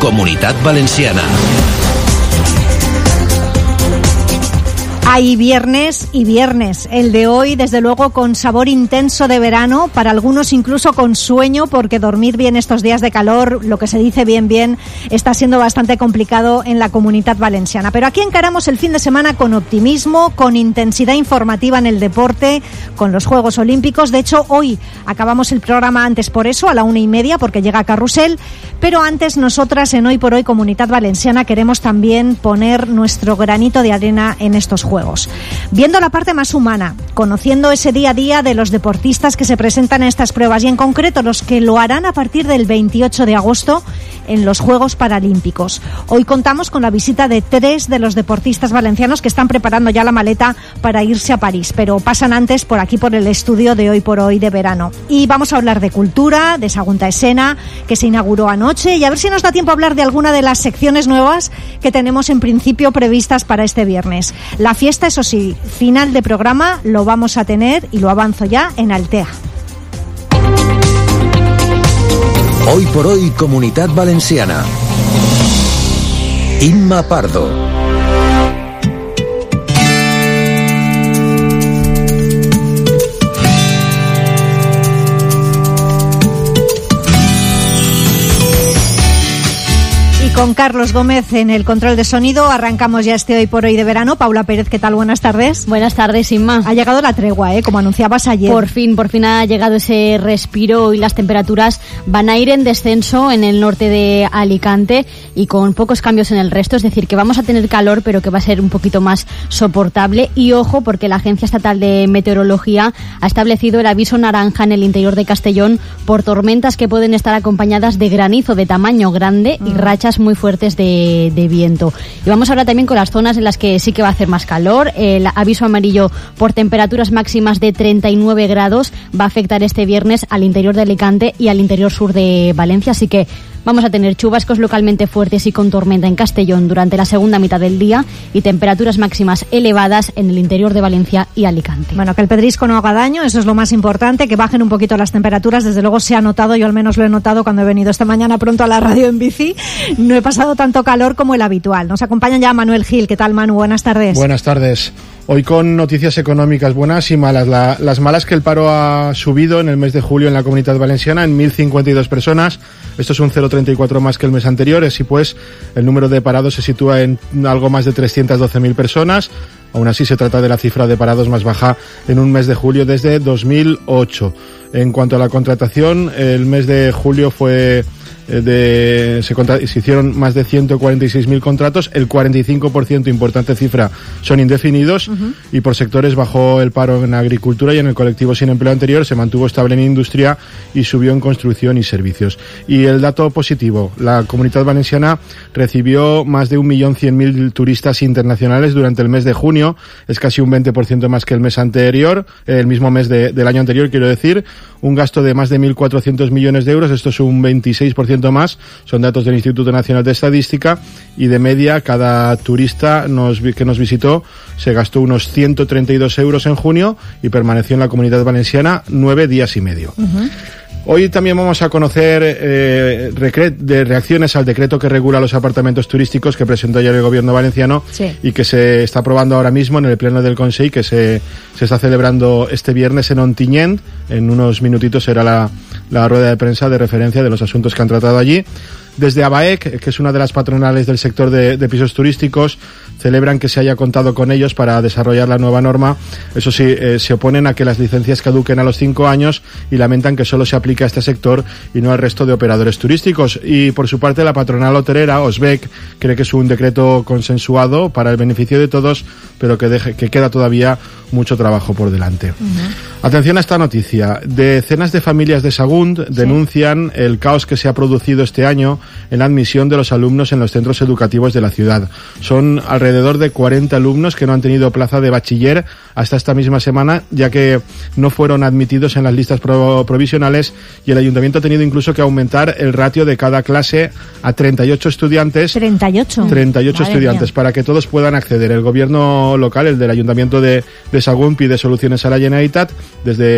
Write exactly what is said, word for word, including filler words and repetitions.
Comunitat Valenciana. Hay viernes y viernes. El de hoy, desde luego, con sabor intenso de verano, para algunos incluso con sueño, porque dormir bien estos días de calor, lo que se dice bien bien, está siendo bastante complicado en la Comunitat Valenciana. Pero aquí encaramos el fin de semana con optimismo, con intensidad informativa en el deporte, con los Juegos Olímpicos. De hecho, hoy acabamos el programa antes por eso, a la una y media, porque llega Carrusel. Pero antes, nosotras en Hoy por Hoy Comunitat Valenciana queremos también poner nuestro granito de arena en estos Juegos. Viendo la parte más humana, conociendo ese día a día de los deportistas que se presentan en estas pruebas y en concreto los que lo harán a partir del veintiocho de agosto en los Juegos Paralímpicos. Hoy contamos con la visita de tres de los deportistas valencianos que están preparando ya la maleta para irse a París, pero pasan antes por aquí por el estudio de Hoy por Hoy de verano. Y vamos a hablar de cultura, de Sagunta Escena, que se inauguró anoche, y a ver si nos da tiempo a hablar de alguna de las secciones nuevas que tenemos en principio previstas para este viernes. La fiesta, eso sí, final de programa, lo vamos a tener, y lo avanzo ya, en Altea. Hoy por Hoy Comunitat Valenciana. Inma Pardo. Con Carlos Gómez en el control de sonido arrancamos ya este Hoy por Hoy de verano. Paula Pérez, ¿qué tal? Buenas tardes. Buenas tardes, Inma. Ha llegado la tregua, ¿eh? Como anunciabas ayer. Por fin, por fin ha llegado ese respiro y las temperaturas van a ir en descenso en el norte de Alicante y con pocos cambios en el resto. Es decir, que vamos a tener calor, pero que va a ser un poquito más soportable. Y ojo, porque la Agencia Estatal de Meteorología ha establecido el aviso naranja en el interior de Castellón por tormentas que pueden estar acompañadas de granizo de tamaño grande y rachas muy muy fuertes de, de viento. Y vamos ahora también con las zonas en las que sí que va a hacer más calor. El aviso amarillo por temperaturas máximas de treinta y nueve grados va a afectar este viernes al interior de Alicante y al interior sur de Valencia, así que vamos a tener chubascos localmente fuertes y con tormenta en Castellón durante la segunda mitad del día y temperaturas máximas elevadas en el interior de Valencia y Alicante. Bueno, que el pedrisco no haga daño, eso es lo más importante, que bajen un poquito las temperaturas. Desde luego se ha notado, yo al menos lo he notado cuando he venido esta mañana pronto a la radio en bici. No he pasado tanto calor como el habitual. Nos acompaña ya Manuel Gil. ¿Qué tal, Manu? Buenas tardes. Buenas tardes. Hoy con noticias económicas buenas y malas. La, las malas, que el paro ha subido en el mes de julio en la Comunitat Valenciana en mil cincuenta y dos personas. Esto es un cero coma treinta y cuatro más que el mes anterior. Así pues, el número de parados se sitúa en algo más de trescientas doce mil personas. Aún así, se trata de la cifra de parados más baja en un mes de julio desde dos mil ocho. En cuanto a la contratación, el mes de julio fue... De, se, contra, se hicieron más de ciento cuarenta y seis mil contratos, el cuarenta y cinco por ciento, importante cifra, son indefinidos. Uh-huh. Y por sectores bajó el paro en agricultura y en el colectivo sin empleo anterior, se mantuvo estable en industria y subió en construcción y servicios. Y el dato positivo, la Comunitat Valenciana recibió más de un millón cien mil turistas internacionales durante el mes de junio, es casi un veinte por ciento más que el mes anterior, el mismo mes de, del año anterior, quiero decir, un gasto de más de mil cuatrocientos millones de euros, esto es un veintiséis por ciento más, son datos del Instituto Nacional de Estadística, y de media cada turista nos, que nos visitó se gastó unos ciento treinta y dos euros en junio y permaneció en la Comunidad Valenciana nueve días y medio. Uh-huh. Hoy también vamos a conocer eh, recre- de reacciones al decreto que regula los apartamentos turísticos que presentó ayer el Gobierno valenciano, sí, y que se está aprobando ahora mismo en el Pleno del Consell, que se, se está celebrando este viernes en Ontinyent. En unos minutitos será la, la rueda de prensa de referencia de los asuntos que han tratado allí. Desde ABAEC, que es una de las patronales del sector de, de pisos turísticos, celebran que se haya contado con ellos para desarrollar la nueva norma. Eso sí, eh, se oponen a que las licencias caduquen a los cinco años y lamentan que solo se aplique a este sector y no al resto de operadores turísticos. Y por su parte, la patronal hotelera, OSBEC, cree que es un decreto consensuado para el beneficio de todos, pero que, deje, que queda todavía mucho trabajo por delante. Uh-huh. Atención a esta noticia. Decenas de familias de Sagunt denuncian sí. el caos que se ha producido este año en la admisión de los alumnos en los centros educativos de la ciudad. Son alrededor de cuarenta alumnos que no han tenido plaza de bachiller hasta esta misma semana, ya que no fueron admitidos en las listas pro- provisionales y el ayuntamiento ha tenido incluso que aumentar el ratio de cada clase a treinta y ocho estudiantes. ¿treinta y ocho? treinta y ocho Madre estudiantes, mía. Para que todos puedan acceder. El gobierno local, el del ayuntamiento de, de Sagunt, pide soluciones a la Generalitat. Desde